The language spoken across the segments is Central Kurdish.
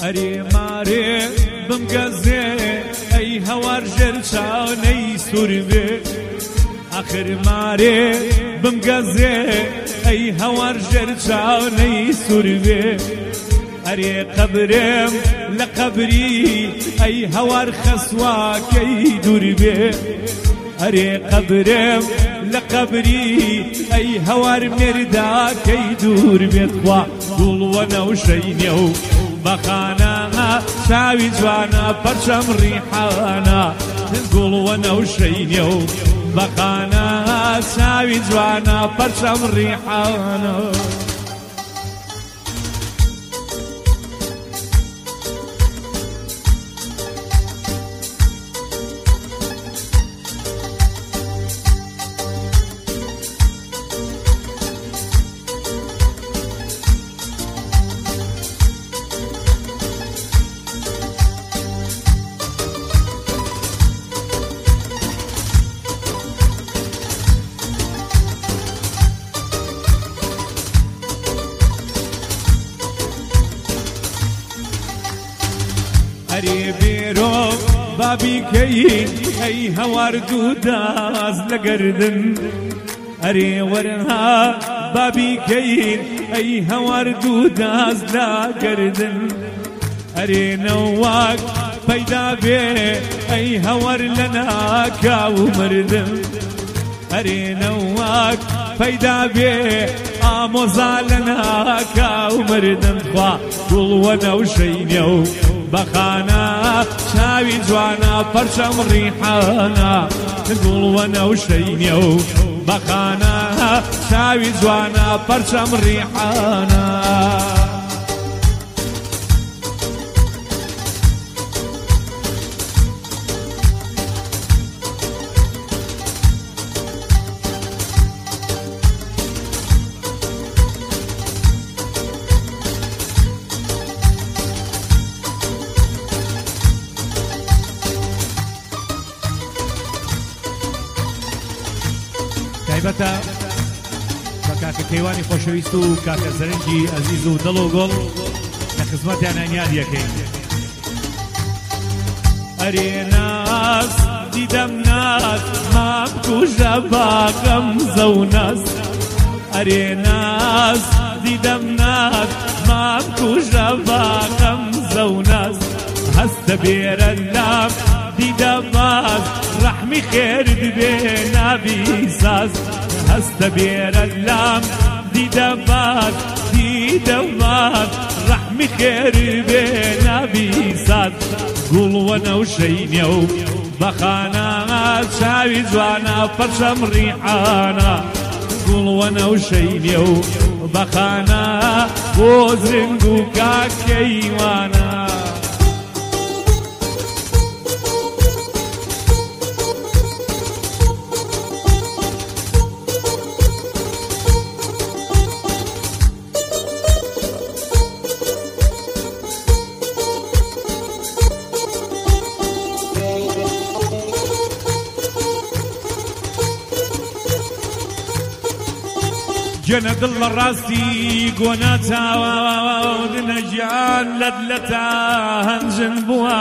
ئەرێ مارێ بمگەزێ ئەی هەوار ژێر چاونەی سووربێ ئاخر مارێ بمگەزێ ئەی هەوار ژێر چاونەی سووربێ ئەرێ قەبرێم لە قەبری ئەی هەوار خەسواکەی دووربێ ئەرێ قەبرێم لە قەبری ئەی هەوار مێرداکەی دوور بێت خوا گوڵوەنە و شەینێ و بەخانە چاوی جوانە پەرچەم ڕیحانە گوڵوەنە و شەینێ و بەخانە چاوی جوانە پەرچەم ڕیحانە ئەرێ بێرۆ بابیکەین ئەی هەوار دوو داز لە گەردن ئەرێ وەرها بابیکەین ئەی هەوار دوو داز لە گەردن ئەرێ نەواک پەیدا بێ ئەی هەوار لە ناکاو مردم ئەرێ نەواک پەیدا بێ ئامۆزا لە ناکاو مردم خوا گوڵوەنە و شەینێ و بەخانە چاوی جوانە پەرچەم ڕیحانە گوڵوەنە و شەینێ و بەخانە چاوی جوانە پەرچەم ڕیحانە تایبەتە بە کاکە کەیوانی خۆشەویست و کاکە زەرنجی ئەزیز و دڵ و گۆڵ لە خزمەتیان ئەنیان یەکەین ئەرێ ناز دیدەم ناز مام کوژە باقەم زەو ناز ئەرێ ناز دیدەم ناز مام کوژە باقەم زەو ناز هەستە بێرە لام دیدە باز ڕەحمی خێر دبێ نابی ساز هەستە بێرە لام دیدە باز ڕەحمی خێر بێ نابی ساز گوڵوەنە و شەینێ و بەخانە چاوی جوانە پەرچەم ڕیحانە گوڵوەنە و شەینێ و بەخانە بۆ زرنگ و کاکەیوانە جنە دڵ لە ڕاستی گۆنا چاودنە گیان لەدلەتا هەنجن بووە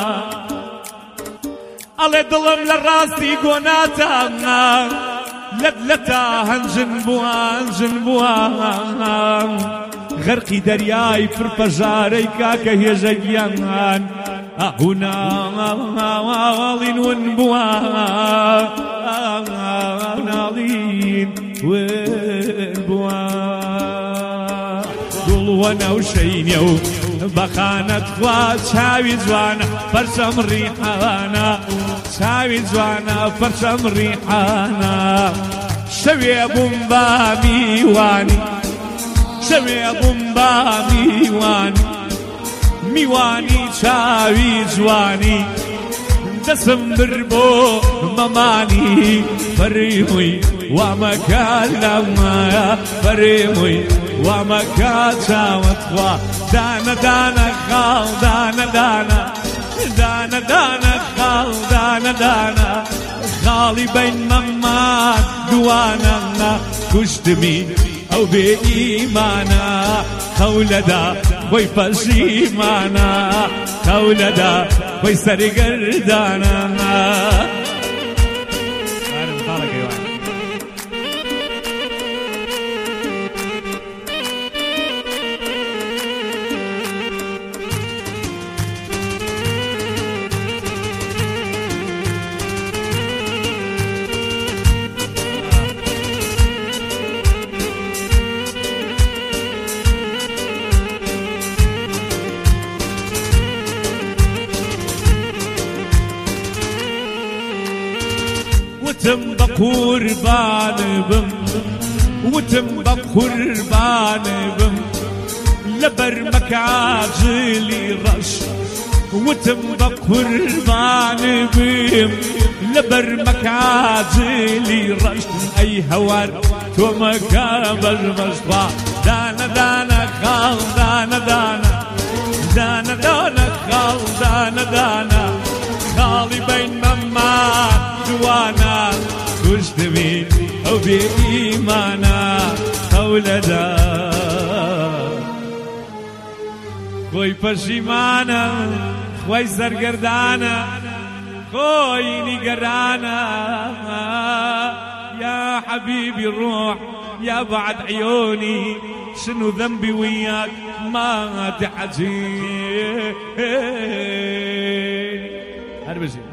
ئەڵێ دڵم لە ڕاستی گۆناتانە لەدلەتا هەنجن بووە غەرقی دەریای پڕپەژارەی کاکە هێژە گیان ئاهوناڵین ون بووە ناڵین گوڵوەنە و شەینێ و بەخانە خوا چاوی جوانە پەرچەم ڕیحانە چاوی جوانە پەرچەم ڕیحانە شەوێ بووم بە میوانی شەوێ بووم بە میوانی چاوی جوانی دەسم بر بۆ مەمانی فەرمووی وامەکە لەمایە فەرمووی وامەکە چاوت خوا دانە دانە خاڵ دانە دانە دانە دانە خاڵ دانە دانە خاڵی بین مەمان دوانە کوشتمی ئەو بێ ئیمانە خەولەدا خوي پشیمانا خولدا خوي سرگردانا وتم بقربان بم وتم بقربان بم لبر مكاجلي رش وتم بقربان بم لبر مكاجلي رش اي هوار تو مكابل مشطا دانا دانا خال دانا دانا دانا دانا خال دانا دانا خالي بين مما جوانا كشتبي أو بإيمانا خولدا خوي پشیمانا خوي سرگردانا خوي نقرانا يا حبيبي الروح يا بعد عيوني شنو ذنبي وياك ما تحزين.